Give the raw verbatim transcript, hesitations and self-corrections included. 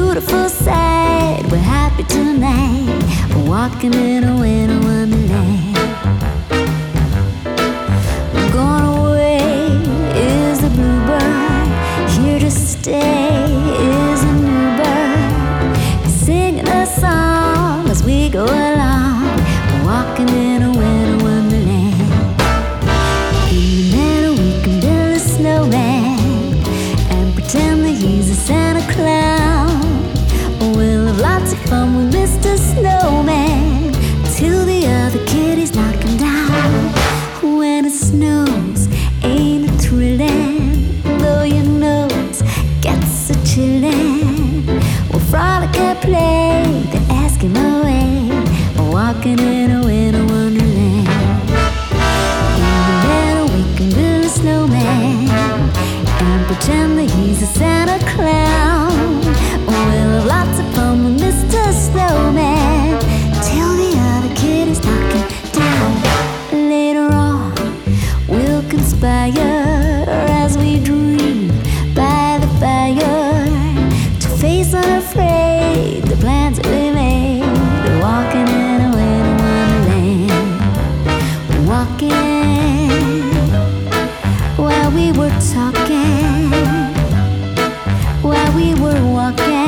beautiful sight. We're happy tonight, we're walking in a winter wonderland. Gone away is the bluebird, here to stay is a new bird. He's singing a song as we go along, we're walking in a winter wonderland. In the meadow we can build a snowman and pretend that he's a Santa Claus. We'll have lots of fun with Mister Snowman till the other kitties knock him down. When it snows, ain't it thrilling? Though your nose gets a chillin', we'll frolic and play the Eskimo way, we're walking in a winter wonderland. In the meadow we can build a snowman and pretend that he's a Santa Claus. We'll have lots of fun with Mister Snowman till the other kitties knock him down. Later on we'll conspire as we dream by the fire to face unafraid the plans that we made. We're walking in a winter wonderland. We're walking while we were talking, while we were walking.